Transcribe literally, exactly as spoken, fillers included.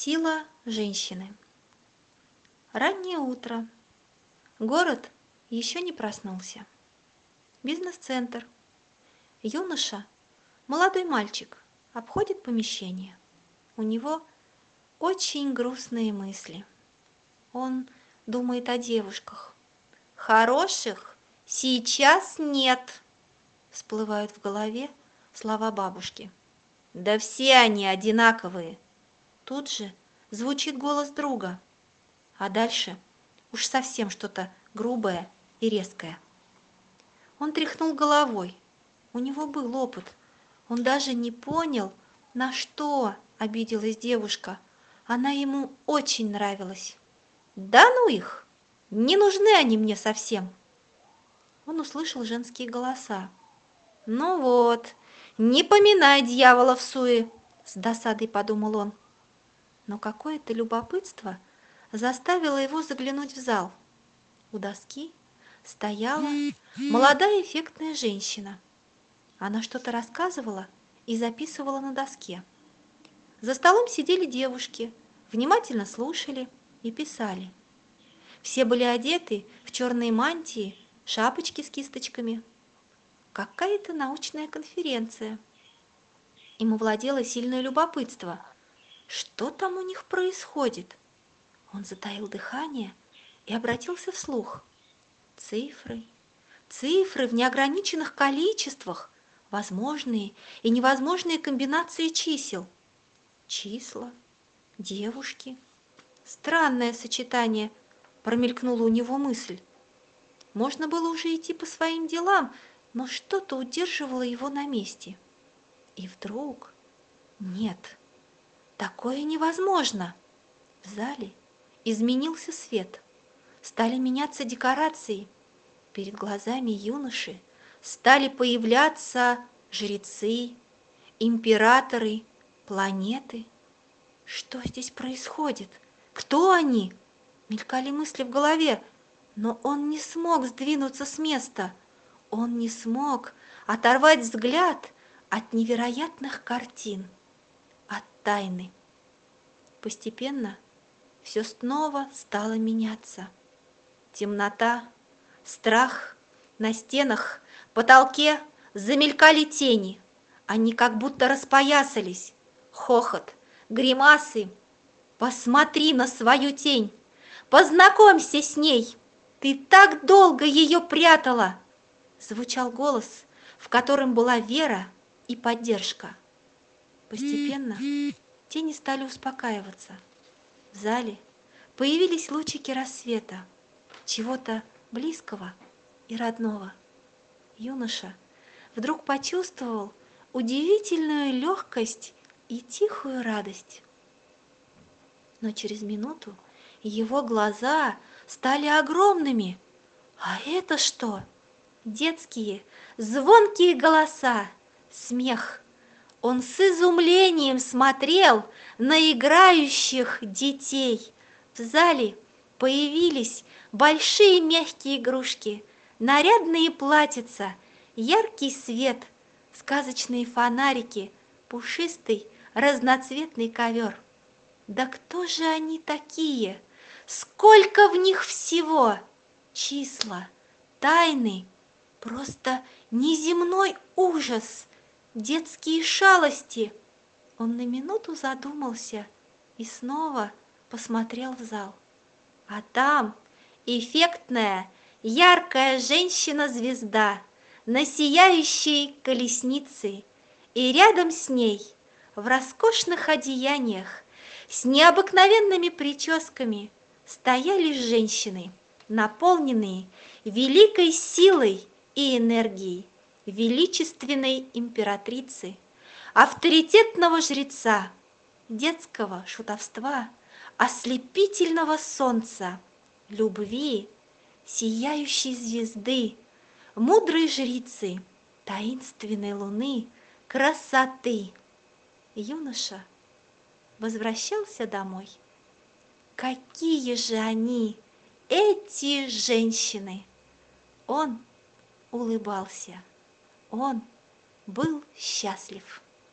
Сила женщины. Раннее утро. Город еще не проснулся. Бизнес-центр. Юноша, молодой мальчик, обходит помещение. У него очень грустные мысли. Он думает о девушках. Хороших сейчас нет, всплывают в голове слова бабушки. Да все они одинаковые. Тут же звучит голос друга, а дальше уж совсем что-то грубое и резкое. Он тряхнул головой. У него был опыт. Он даже не понял, на что обиделась девушка. Она ему очень нравилась. Да ну их! Не нужны они мне совсем. Он услышал женские голоса. Ну вот, не поминай дьявола в суе, с досадой подумал он. Но какое-то любопытство заставило его заглянуть в зал. У доски стояла молодая эффектная женщина. Она что-то рассказывала и записывала на доске. За столом сидели девушки, внимательно слушали и писали. Все были одеты в черные мантии, шапочки с кисточками. Какая-то научная конференция. Им овладело сильное любопытство. Что там у них происходит? Он затаил дыхание и обратился вслух. Цифры, цифры в неограниченных количествах, возможные и невозможные комбинации чисел. Числа, девушки. Странное сочетание, промелькнула у него мысль. Можно было уже идти по своим делам, но что-то удерживало его на месте. И вдруг... Нет, такое невозможно. В зале изменился свет. Стали меняться декорации. Перед глазами юноши стали появляться жрецы, императоры, планеты. Что здесь происходит? Кто они? Мелькали мысли в голове, но он не смог сдвинуться с места. Он не смог оторвать взгляд от невероятных картин, от тайны. Постепенно все снова стало меняться. Темнота, страх, на стенах, потолке замелькали тени. Они как будто распоясались. Хохот, гримасы. Посмотри на свою тень, познакомься с ней. Ты так долго ее прятала. Звучал голос, в котором была вера и поддержка. Постепенно тени стали успокаиваться. В зале появились лучики рассвета, чего-то близкого и родного. Юноша вдруг почувствовал удивительную легкость и тихую радость. Но через минуту его глаза стали огромными. А это что? Детские, звонкие голоса, смех. Он с изумлением смотрел на играющих детей. В зале появились большие мягкие игрушки, нарядные платьица, яркий свет, сказочные фонарики, пушистый разноцветный ковер. Да кто же они такие? Сколько в них всего! Числа, тайны, просто неземной ужас, детские шалости. Он на минуту задумался и снова посмотрел в зал. А там эффектная, яркая женщина-звезда на сияющей колеснице, и рядом с ней в роскошных одеяниях с необыкновенными прическами стояли женщины, наполненные великой силой и энергией величественной императрицы, авторитетного жреца, детского шутовства, ослепительного солнца, любви, сияющей звезды, мудрой жрицы, таинственной луны, красоты. Юноша возвращался домой. Какие же они, эти женщины! Он улыбался, он был счастлив.